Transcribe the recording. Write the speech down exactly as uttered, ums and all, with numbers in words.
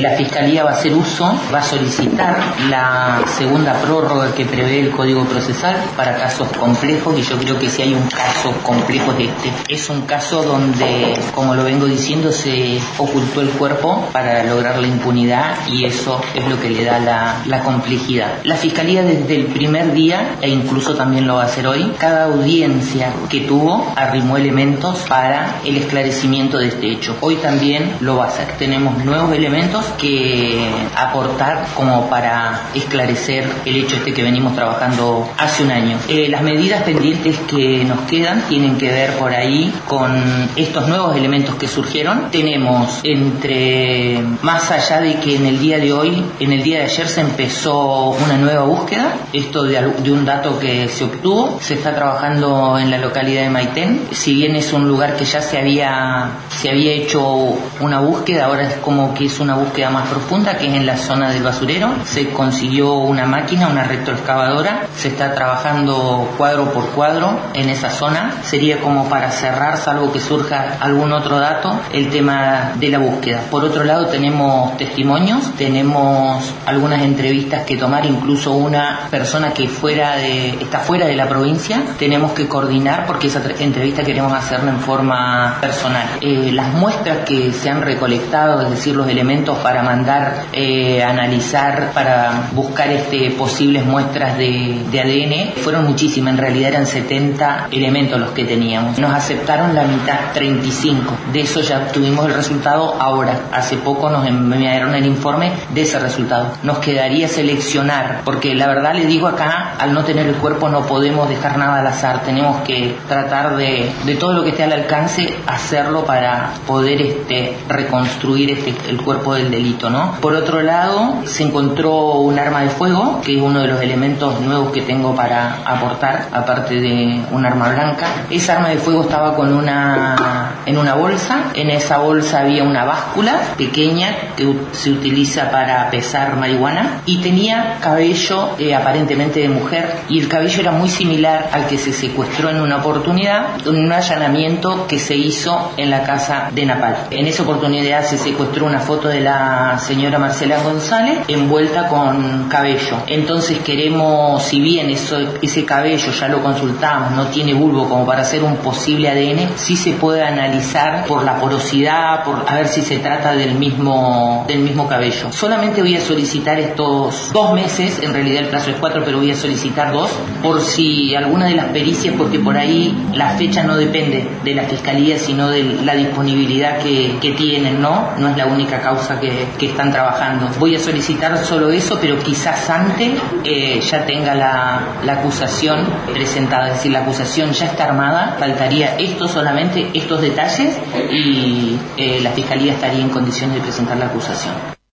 La Fiscalía va a hacer uso, va a solicitar la segunda prórroga que prevé el Código Procesal para casos complejos, y yo creo que si hay un caso complejo de este, es un caso donde, como lo vengo diciendo, se ocultó el cuerpo para lograr la impunidad, y eso es lo que le da la, la complejidad. La Fiscalía desde el primer día, e incluso también lo va a hacer hoy, cada audiencia que tuvo arrimó elementos para el esclarecimiento de este hecho. Hoy también lo va a hacer. Tenemos nuevos elementos que aportar como para esclarecer el hecho este que venimos trabajando hace un año. Eh, las medidas pendientes que nos quedan tienen que ver por ahí con estos nuevos elementos que surgieron. Tenemos entre, más allá de que en el día de hoy, en el día de ayer se empezó una nueva búsqueda, esto de, de un dato que se obtuvo, se está trabajando en la localidad de Maitén. Si bien es un lugar que ya se había, se había hecho una búsqueda, ahora es como que es una búsqueda más profunda, que es en la zona del basurero. Se consiguió una máquina, una retroexcavadora, se está trabajando cuadro por cuadro en esa zona. Sería como para cerrar, salvo que surja algún otro dato, el tema de la búsqueda. Por otro lado, tenemos testimonios, tenemos algunas entrevistas que tomar, incluso una persona que fuera de, está fuera de la provincia, tenemos que coordinar porque esa entrevista queremos hacerla en forma personal. Eh, las muestras que se han recolectado, es decir, los elementos para mandar eh, analizar, para buscar este posibles muestras de, de A D N, fueron muchísimas. En realidad eran setenta elementos los que teníamos. Nos aceptaron la mitad, treinta y cinco. De eso ya obtuvimos el resultado ahora. Hace poco nos enviaron el informe de ese resultado. Nos quedaría seleccionar, porque la verdad le digo acá, al no tener el cuerpo no podemos dejar nada al azar. Tenemos que tratar de, de todo lo que esté al alcance, hacerlo para poder este, reconstruir este, el cuerpo del delito, ¿no? Por otro lado, se encontró un arma de fuego, que es uno de los elementos nuevos que tengo para aportar, aparte de un arma blanca. Esa arma de fuego estaba con una, en una bolsa. En esa bolsa había una báscula pequeña que se utiliza para pesar marihuana, y tenía cabello eh, aparentemente de mujer, y el cabello era muy similar al que se secuestró en una oportunidad, en un allanamiento que se hizo en la casa de Napal. En esa oportunidad se secuestró una foto de la señora Marcela González envuelta con cabello. Entonces queremos, si bien eso, ese cabello ya lo consultamos, no tiene bulbo como para hacer un posible A D N, sí se puede analizar por la porosidad, por a ver si se trata del mismo, del mismo cabello. Solamente voy a solicitar estos dos meses, en realidad el plazo es cuatro, pero voy a solicitar dos, por si alguna de las pericias, porque por ahí la fecha no depende de la Fiscalía, sino de la disponibilidad que, que tienen, ¿no? No es la única causa que, que están trabajando. Voy a solicitar solo eso, pero quizás antes eh, ya tenga la, la acusación presentada, es decir, la acusación ya está armada, faltaría esto solamente, estos detalles, y eh, la Fiscalía estaría en condiciones de presentar la acusación.